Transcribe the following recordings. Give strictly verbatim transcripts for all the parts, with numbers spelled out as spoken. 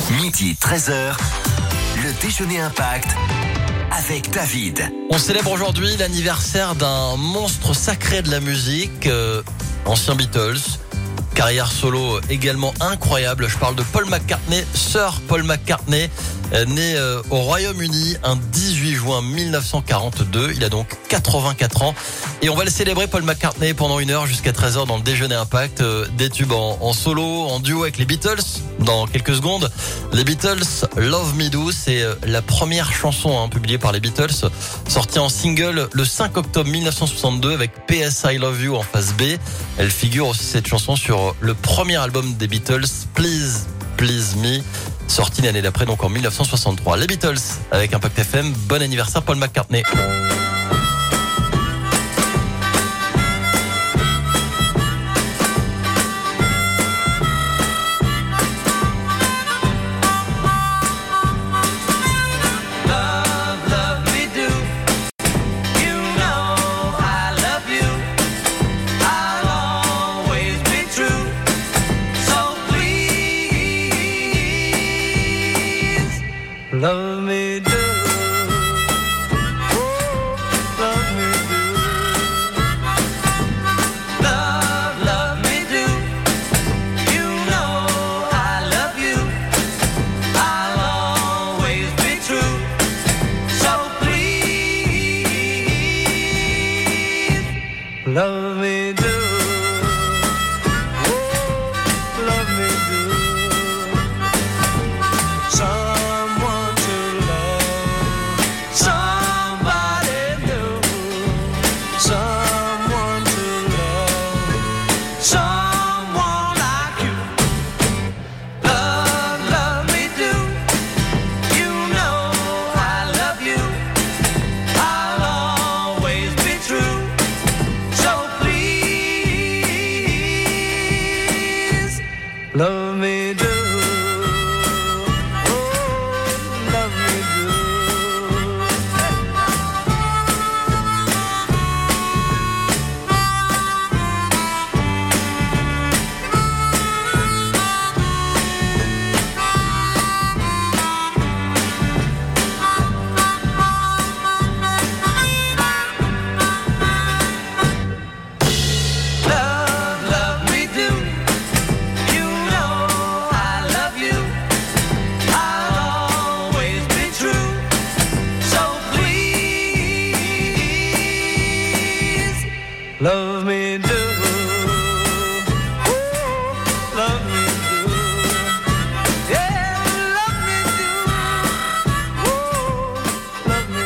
Midi treize heures, le déjeuner Impact avec David. On célèbre aujourd'hui l'anniversaire d'un monstre sacré de la musique, euh, ancien Beatles. Carrière solo également incroyable. Je parle de Paul McCartney, Sir Paul McCartney, euh, né euh, au Royaume-Uni un dix-huit juin mille neuf cent quarante-deux. Il a donc quatre-vingt-quatre ans. Et on va le célébrer, Paul McCartney, pendant une heure jusqu'à treize heures dans le déjeuner Impact. Euh, des tubes en, en solo, en duo avec les Beatles. Dans quelques secondes, les Beatles, Love Me Do, c'est euh, la première chanson hein, publiée par les Beatles, sortie en single le cinq octobre mille neuf cent soixante-deux avec P S I Love You en face B. Elle figure aussi cette chanson sur le premier album des Beatles, Please, Please Me, sorti l'année d'après, donc en mille neuf cent soixante-trois. Les Beatles avec Impact F M. Bon anniversaire Paul McCartney. Love me do, oh, love me do, love, love me do. You know I love you, I'll always be true. So please, love me do, oh, love me do. Some love me do, oh, love me do. Love, love me do. You know I love you, I'll always be true. So please, love me do, oh, love me do, yeah, love me do, oh, love me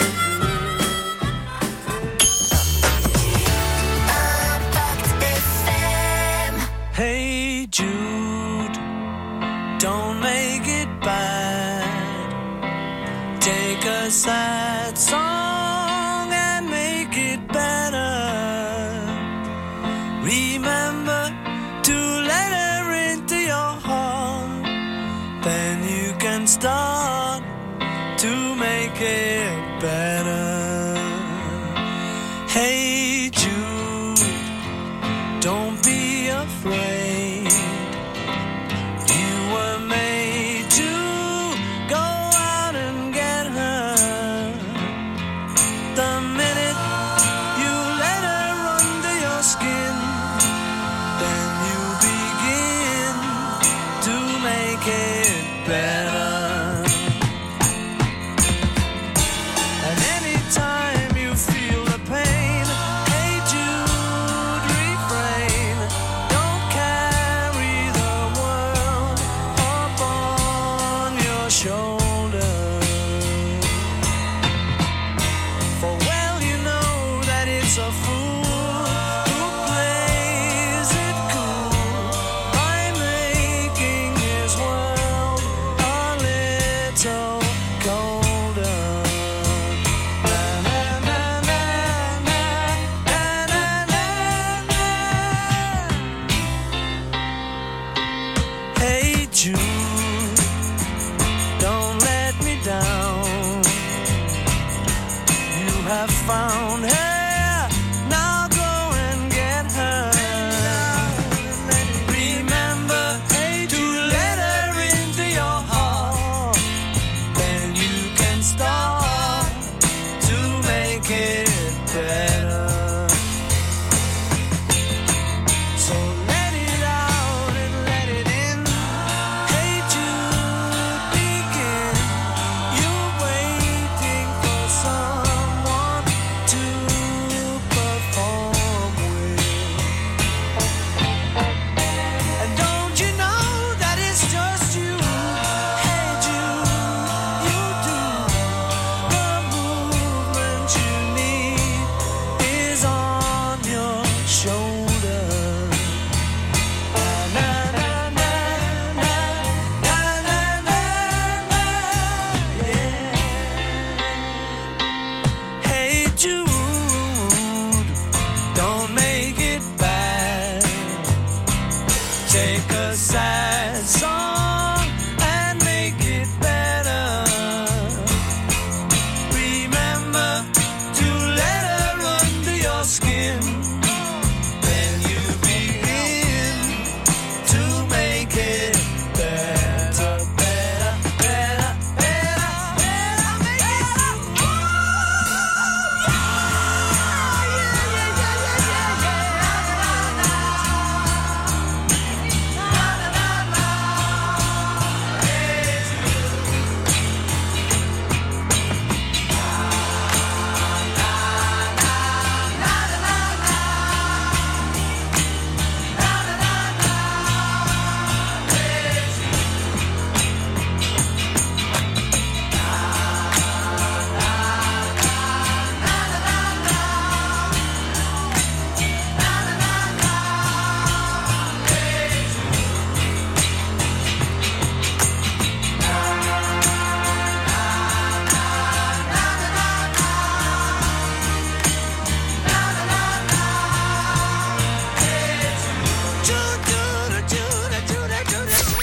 do. Hey Jude, don't make it bad. Take a sad song and make it better. Remember to let her into your heart. Then you can start to make it better. Hey Jude, don't be afraid. You were made to go out and get her. The minute you let her under your skin, then you begin to make it better. And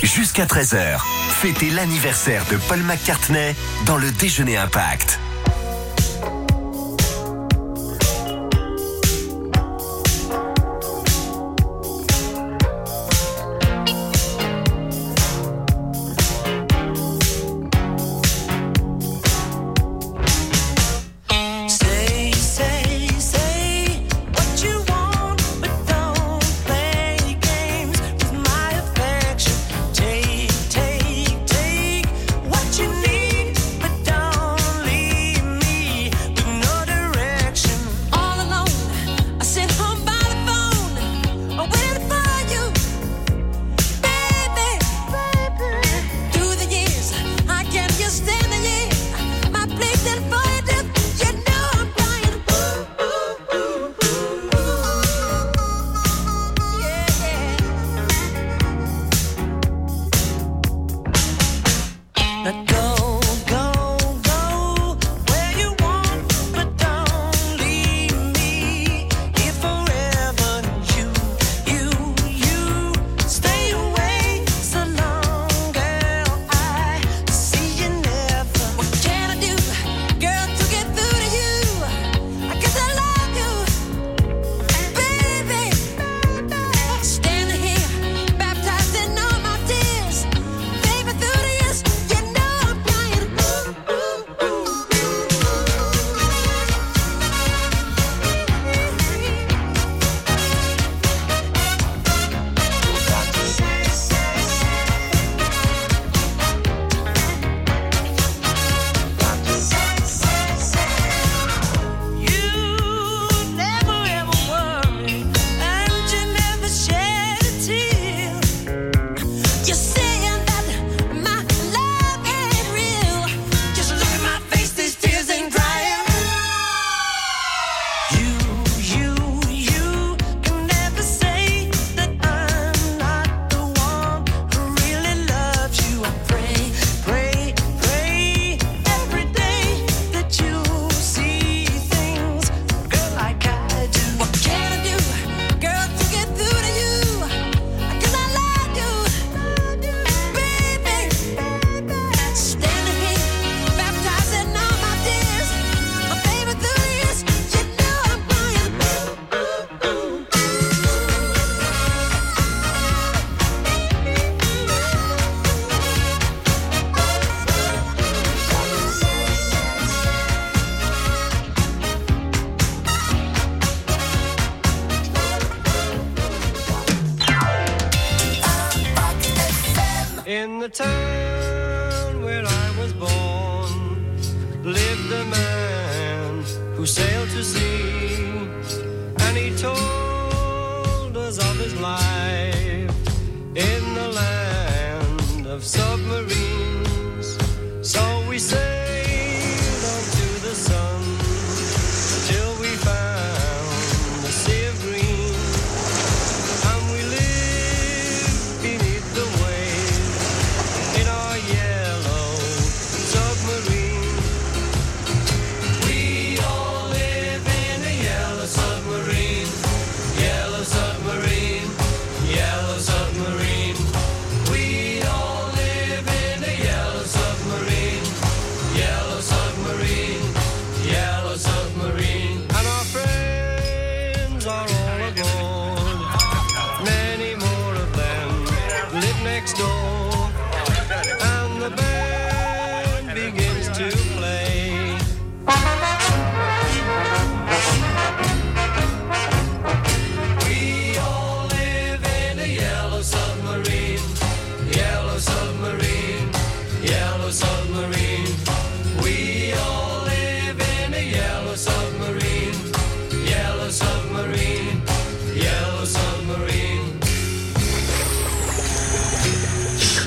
Jusqu'à treize heures, fêtez l'anniversaire de Paul McCartney dans le Déjeuner Impact. In the town where I was born lived a man who sailed to sea, and he told us of his life in the land of submarines. So we sailed on to the sun till we found the sea of green, and we lived beneath the waves in our yellow submarine. We all live in a yellow submarine, yellow submarine, yellow submarine. We all live in a yellow submarine, yellow submarine, yellow submarine. And our friends are all aboard, many more of them live next door, and the band begins to play. We all live in a yellow submarine, yellow submarine, yellow submarine. We all live in a yellow submarine, yellow submarine, yellow submarine.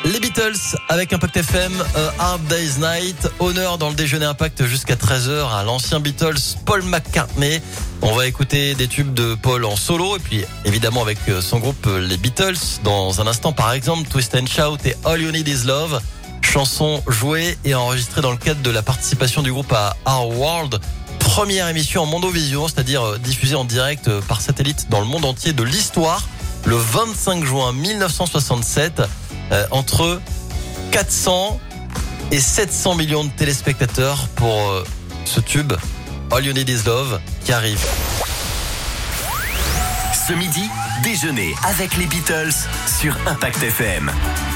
Les Beatles avec Impact F M, euh, Hard Day's Night. Honneur dans le déjeuner Impact jusqu'à treize heures à l'ancien Beatles Paul McCartney. On va écouter des tubes de Paul en solo et puis évidemment avec son groupe les Beatles. Dans un instant par exemple Twist and Shout et All You Need Is Love. Chanson jouée et enregistrée dans le cadre de la participation du groupe à Our World. Première émission en Mondovision, c'est-à-dire diffusée en direct par satellite dans le monde entier de l'histoire. Le vingt-cinq juin mille neuf cent soixante-sept, euh, entre quatre cents et sept cents millions de téléspectateurs pour euh, ce tube All You Need Is Love qui arrive. Ce midi, déjeuner avec les Beatles sur Impact F M.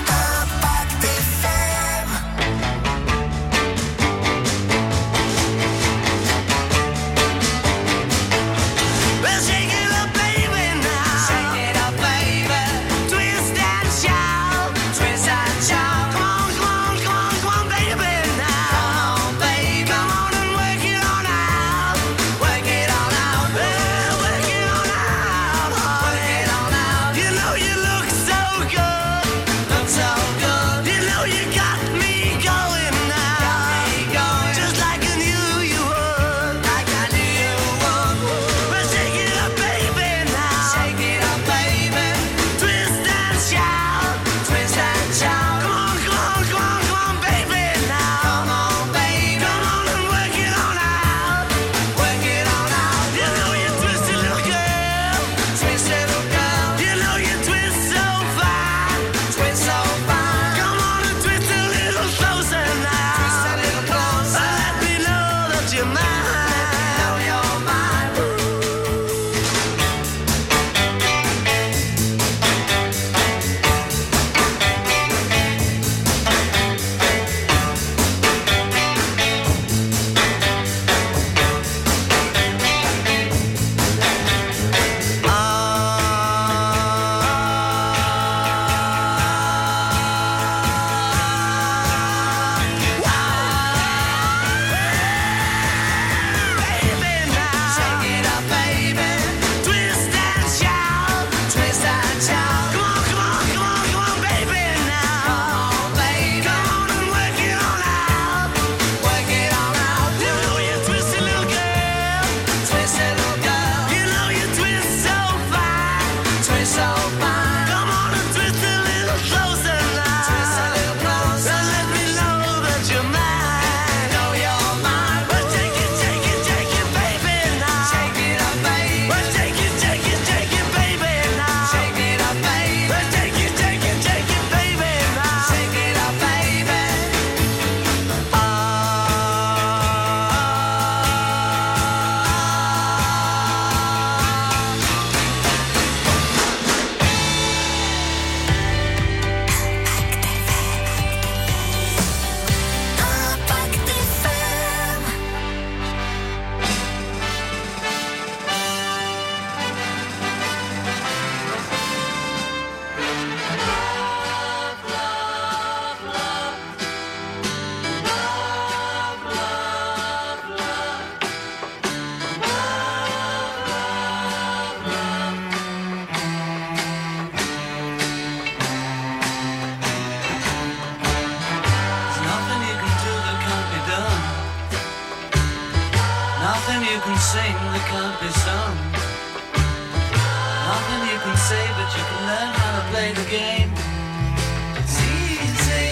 Nothing you can sing that can't be sung. Nothing you can say, but you can learn how to play the game. It's easy.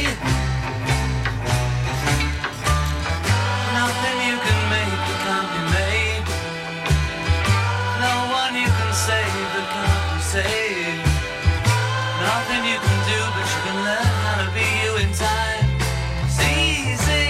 Nothing you can make that can't be made. No one you can save that can't be saved. Nothing you can do, but you can learn how to be you in time. It's easy.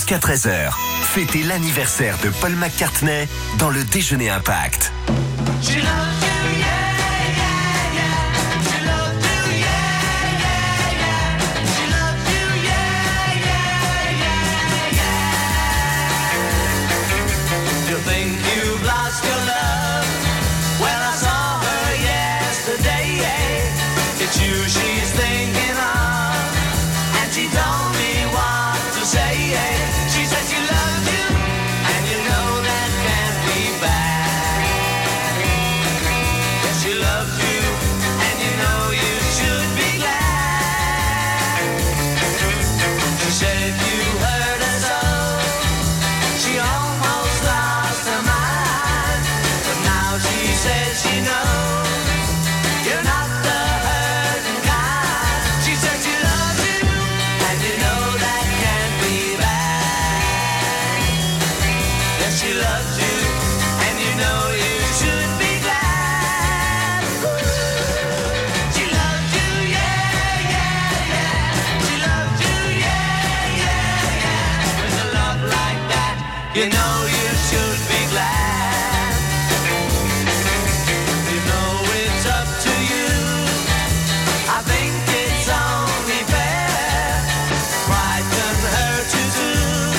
jusqu'à treize heures. Fêtez l'anniversaire de Paul McCartney dans le Déjeuner Impact. She loves you, yeah, yeah, yeah. She loves you, yeah, yeah, yeah. She loves you, yeah, yeah, yeah, yeah. You think you've lost your love? Well, I saw her yesterday. It's you she's thinking of, and she told me what to say. She said she loves you, and you know that can't be bad. Yes, she loves you, and you know you should be glad. She said you hurt her so, she almost lost her mind. But now she says she knows you're not the hurting kind. She said she loves you, and you know that can't be bad. Yes, she loves you, and you know you should be glad. She loves you, yeah, yeah, yeah. She loves you, yeah, yeah, yeah. With a love like that, you know you should be glad. You know it's up to you. I think it's only fair. Pride can hurt you too.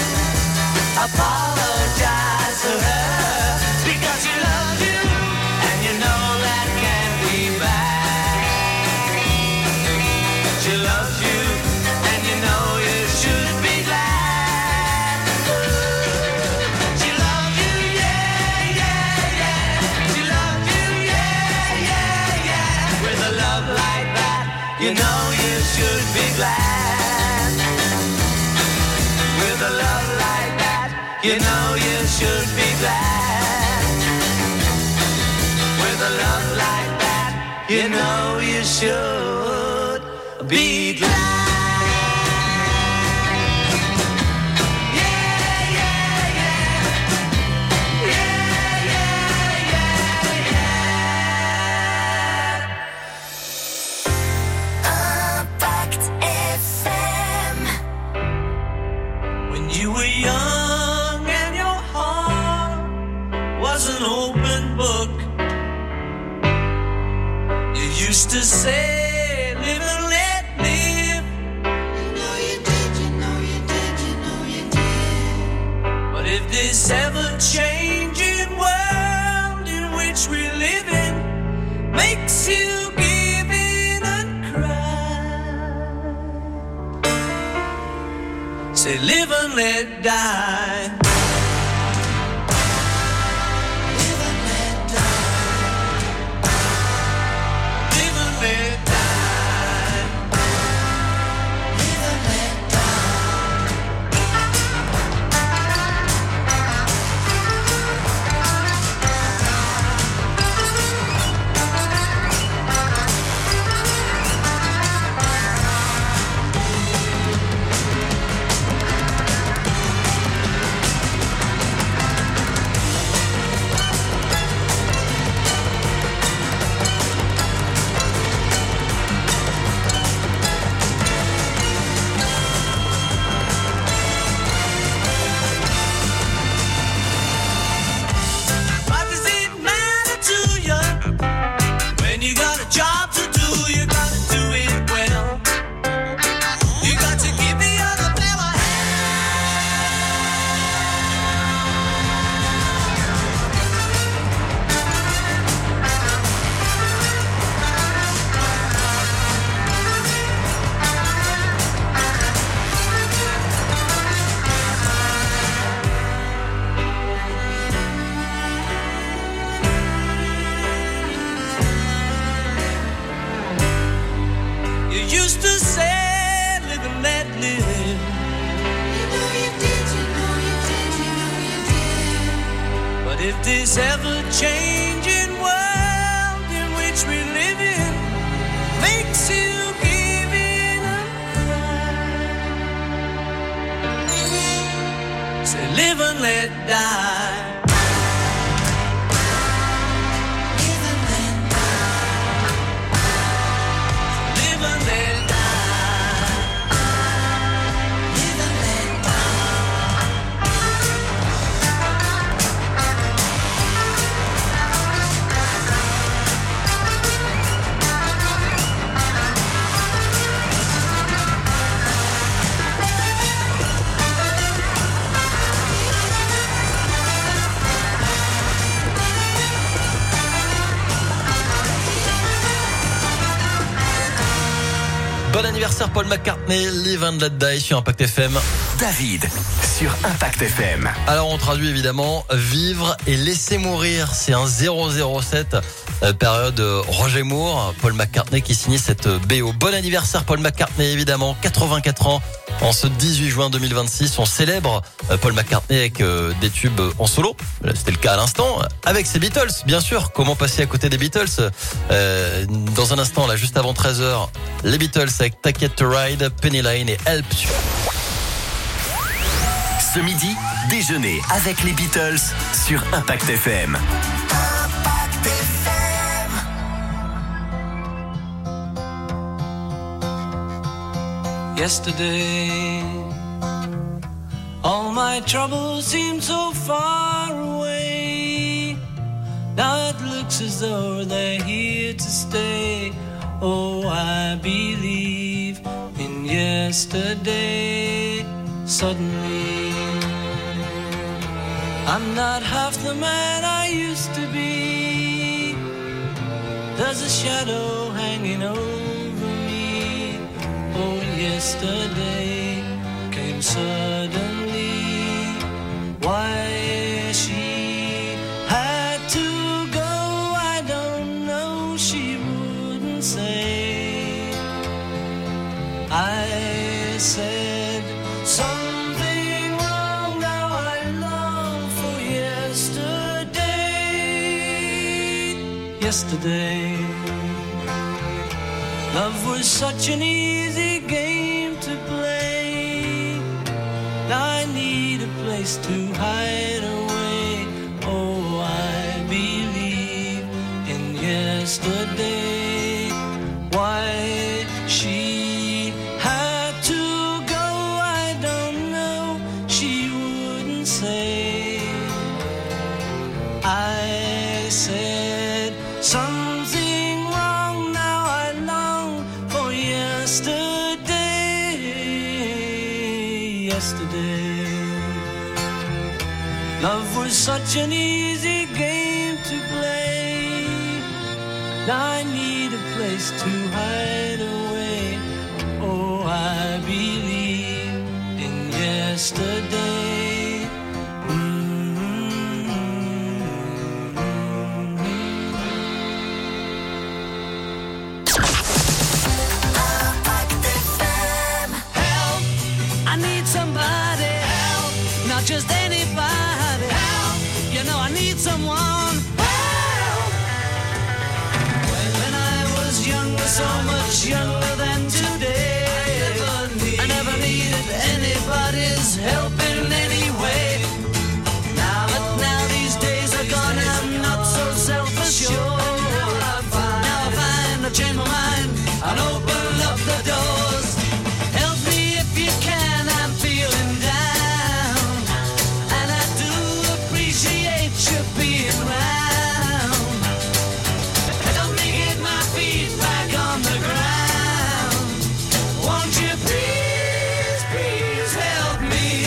Apologize to her because she loves you, and you know that can't be bad. She loves you, and you know you should be glad. She loves you, yeah, yeah, yeah. She loves you, yeah, yeah, yeah. With a love like that, you know you should be glad. With a love like that, you know you should be glad. With a love like that, you know you should be glad. Yeah, yeah, yeah. Yeah, yeah, yeah, yeah. Impact F M. When you were young and your heart was an open book, you used to say, live and let live. You know you did, you know you did, you know you did. But if this ever-changing world in which we live in makes you give in and cry, say live and let die. Live and let die. Live and let die. Live and let What does it matter to you? When you got a job to do, you gotta do it well. You got to give the other fella you used to say, live and let live. You know you did, you know you did, you know you did. But if this ever-changing world in which we live in makes you give in and cry, say live and let die. Live and let die. Live and let die. Live and let die. anniversaire Paul McCartney, Live and Let Die sur Impact F M. David sur Impact F M. Alors on traduit évidemment vivre et laisser mourir. C'est un zéro zéro sept euh, période euh, Roger Moore, Paul McCartney qui signait cette euh, B O. Bon anniversaire Paul McCartney évidemment, quatre-vingt-quatre ans. En ce dix-huit juin deux mille vingt-six, on célèbre euh, Paul McCartney avec euh, des tubes en solo. Là, c'était le cas à l'instant. Avec ses Beatles, bien sûr. Comment passer à côté des Beatles euh, Dans un instant, là, juste avant treize heures, les Beatles avec Take It to Ride, Penny Lane et Help. Ce midi, déjeuner avec les Beatles sur Impact F M. Impact F M. Yesterday, all my troubles seemed so far away. Now it looks as though they're here to stay. Oh, I believe in yesterday. Suddenly, I'm not half the man I used to be. There's a shadow hanging over me. Oh, yesterday came suddenly. Why she had to go, I don't know. She wouldn't say. I said something wrong. Now I long for yesterday. Yesterday, love was such an easy game to play. Now I need a place to hide away. Oh, I believe in yesterday. Why she had to go, I don't know. She wouldn't say. I said something wrong. Now I long for yesterday. Yesterday, love was such an easy game to play. Now I need a place to hide away. Oh, I believe in yesterday. Help, I need somebody. Help, not just anybody. Help, you know I need someone. Help. When I was younger, so much younger than today, I never needed anybody's help in any way. Now, but now these days are gone, I'm not so self-assured. Now I find I've changed my mind and open up the doors. Help me if you can, I'm feeling down, and I do appreciate you being around. Help me get my feet back on the ground. Won't you please, please help me?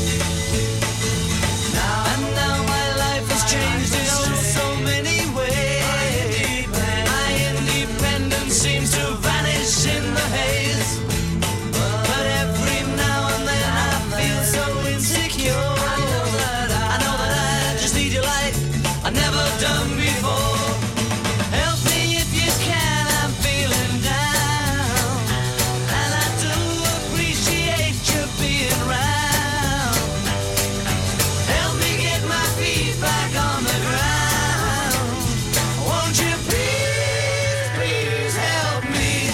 Now and now my life has changed in oh so many ways. My independence seems to vanish in the haze. But every now and then I feel so insecure. I know that I, I know that I just need your light I've never done before. Help me if you can, I'm feeling down, and I do appreciate you being around. Help me get my feet back on the ground. Won't you please, please help me?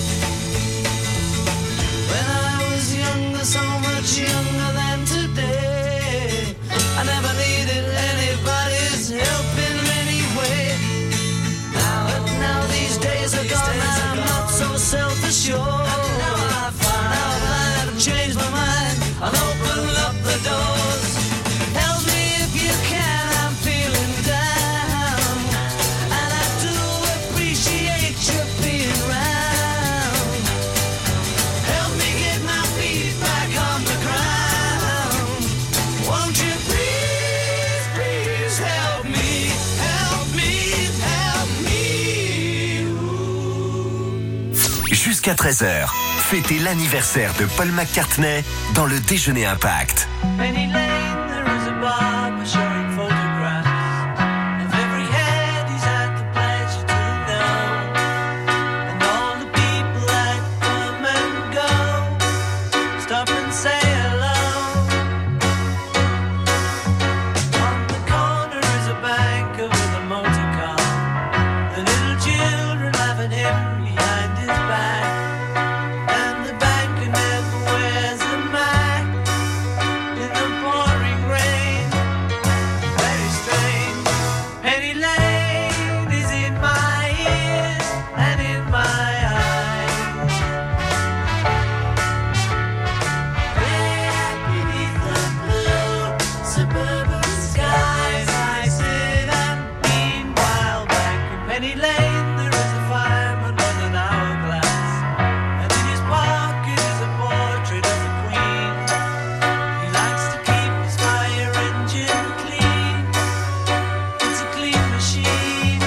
When I was younger, so much younger than today, I never needed anybody's help in any way. Now, but now these days are gone, I'm not so self-assured. Now I find I've changed my mind, I'll open up the doors. Help me if you can, I'm feeling down, and I do appreciate you being around. Help me get my feet back on the ground. Won't you please, please help me, help me, help me. Jusqu'à treize heures, fêter l'anniversaire de Paul McCartney dans le Déjeuner Impact. Penny Lane, there is a barber showing photographs of every head he's had the pleasure to know, and all the people that come and go. Stop and say hello. On the corner is a banker with a motor car. The little children laugh at him behind his back, and the banker never wears a mask in the pouring rain. Very strange. Penny Lane is in my ears and in my eyes. There beneath the blue suburban skies, I sit and meanwhile back in Penny Lane there is a fireman with an hourglass, and in his pocket is a portrait of the Queen. He likes to keep his fire engine clean. It's a clean machine.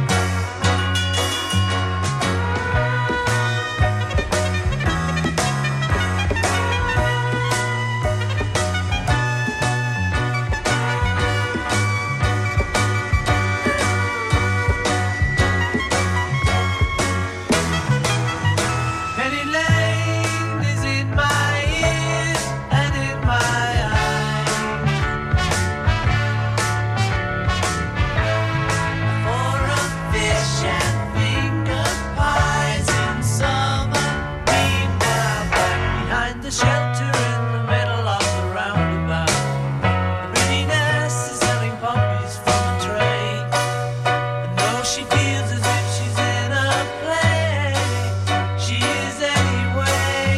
Penny Lane is in my ears and in my eyes. For a fish and finger pies in summer. Meanwhile, back behind the shelter in the middle of the roundabout, the pretty nurse is selling poppies from a tray. And though she feels as if she's in a play, she is anyway.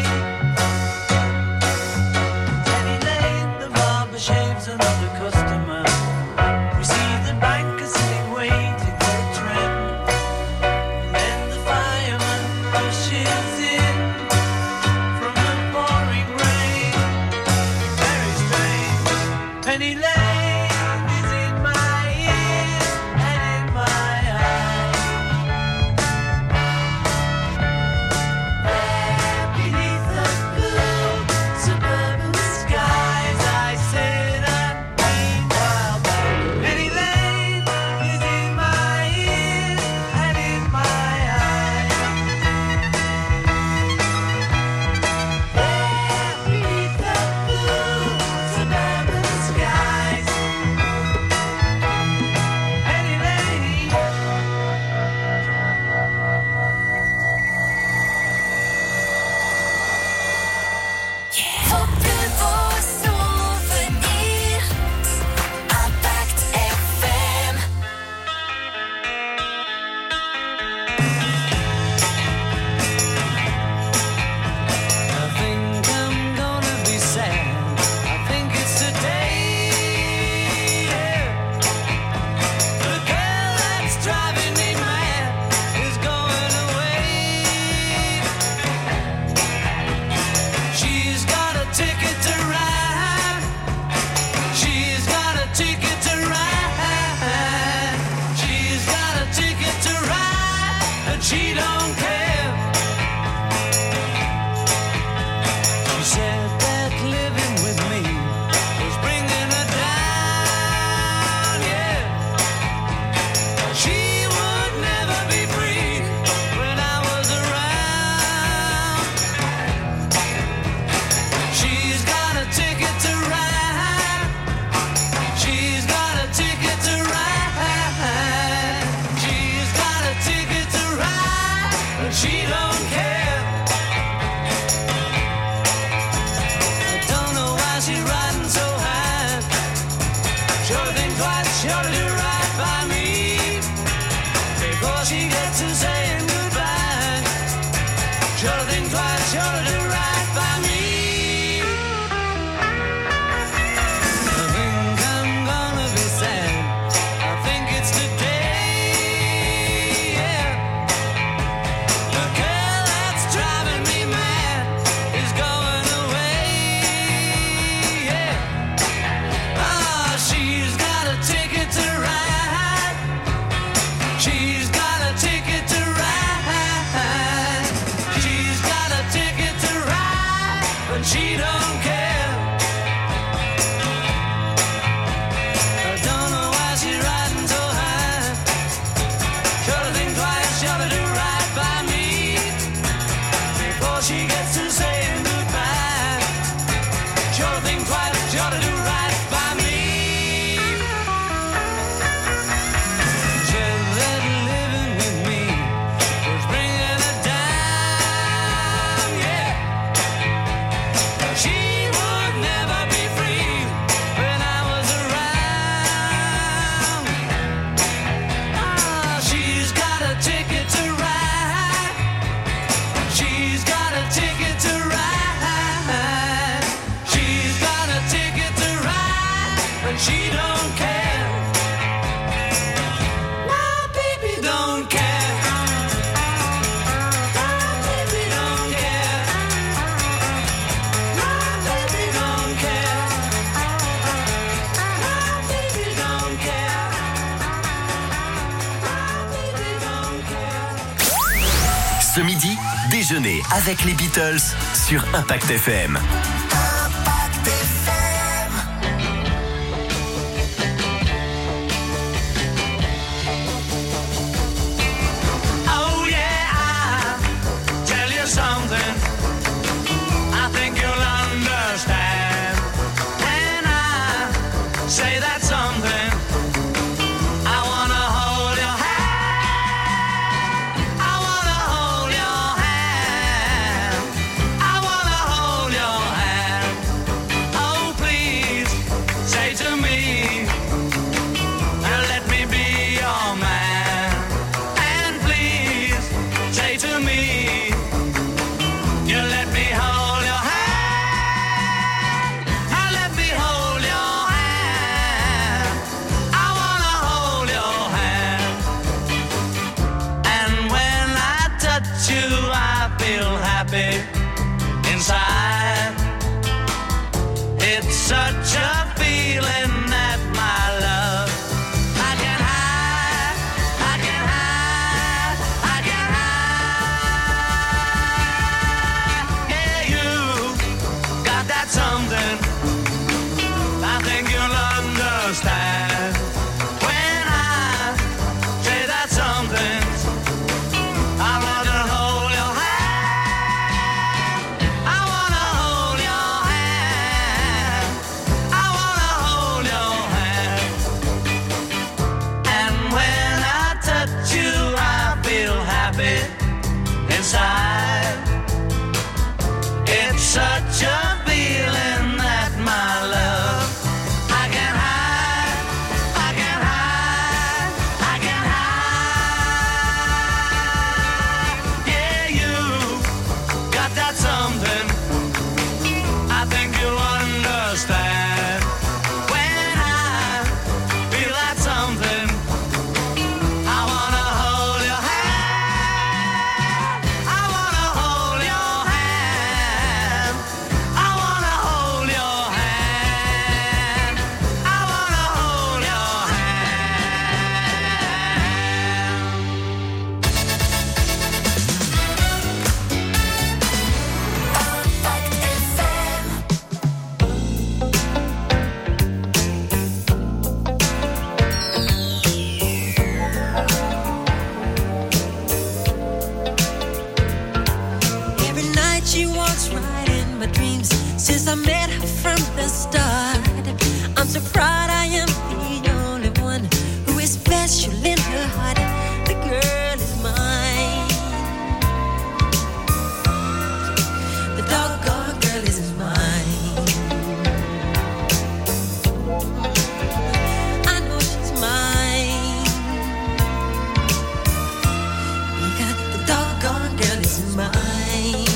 Penny Lane, the barber shaves another customer. We see the banker sitting waiting for a trim, and then the fireman rushes in from the pouring rain. Very strange. Penny Lane is in my ears and in my eyes. There beneath the blue suburban skies, I sit and meanwhile back. Penny Lane is in my ears and in my eyes. There beneath the blue suburban skies, but she don't care. My baby don't care. My baby don't care. My baby don't care. My baby don't care. My baby don't care. Ce midi, déjeuner avec les Beatles sur Impact F M. Impact F M. Oh yeah, I'll tell you something I think you'll understand. When I say that something, I wanna hold your hand. I wanna hold your hand. I wanna hold your hand. Oh please, say to me, now let me be your man. And please, say to me, you let me hold your hand. I let me hold your hand. I wanna hold your hand. And when I touch you, I feel happy inside. It's such a feeling that my love I can hide, I can hide, I can hide. Yeah, you got that something I think you'll understand. When I say that something, I wanna hold your hand. I wanna hold your hand. I wanna hold your hand. And when I touch you, I feel happy inside. It's such a feeling that my love I can hide, I can hide, I can hide. Yeah, you got that something I think you'll understand. When I feel that something, I wanna hold your hand. I wanna hold your hand. I wanna hold your hand. I wanna hold your hand. Every night she walks right in my dreams since I met her from the start. I'm so proud I am the only one who is special in her heart. The girl is mine. The doggone girl is mine. I know she's mine because the doggone girl is mine.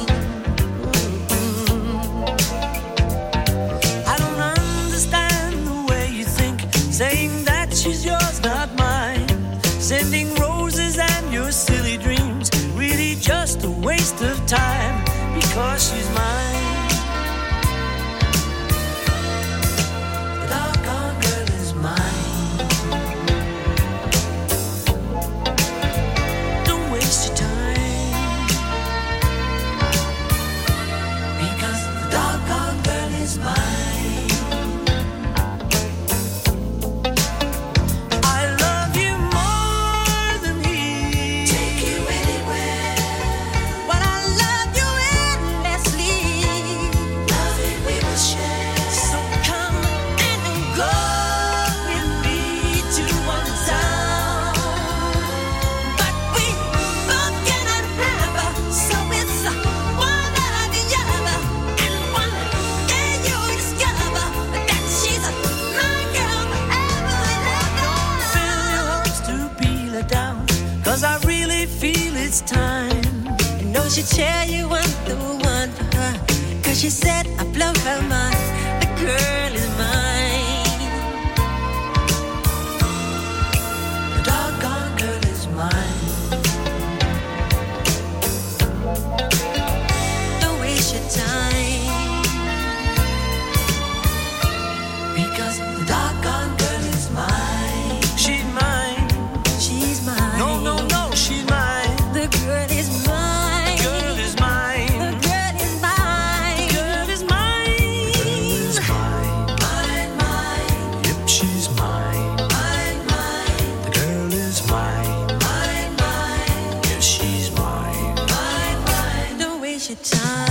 I don't understand the way you think, saying that she's yours, not mine. Sending roses and your silly dreams, really just a waste of time, because she's mine. The doggone girl is mine. Don't waste your time, because the doggone girl is mine. I love you more than he. Take you anywhere, but I love you endlessly. Loving we will share. So come and go with me to one town. But we both cannot have, so it's one or the other. And one day you'll discover that she's my girl forever and ever. Fill your hopes to be let down, cause I really feel it's time. I know she'd tell you I'm the one for her, cause she said I blow her mind. The girl is mine. the doggone girl is mine. She's mine. She's mine. No, no, no, she's mine. The girl is mine. Girl is mine. The girl is mine. Girl is mine. Girl is mine. Mine, mine, Yep, she's mine. mine, mine, The girl is mine. mine, mine, Yes, she's mine. mine, mine. Don't waste your time.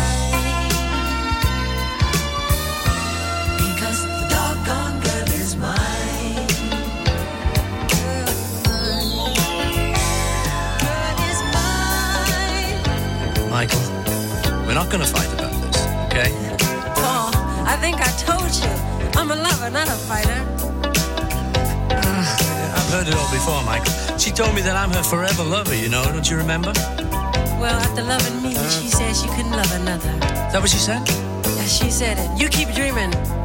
Because the doggone girl is mine. Girl is mine. Girl is mine. Michael, we're not going to fight about this, okay? Paul, I think I told you. I'm a lover, not a fighter. I've heard it all before, Michael. She told me that I'm her forever lover, you know, don't you remember? Well, after loving me, she said she couldn't love another. Is that what she said? Yeah, she said it. You keep dreaming.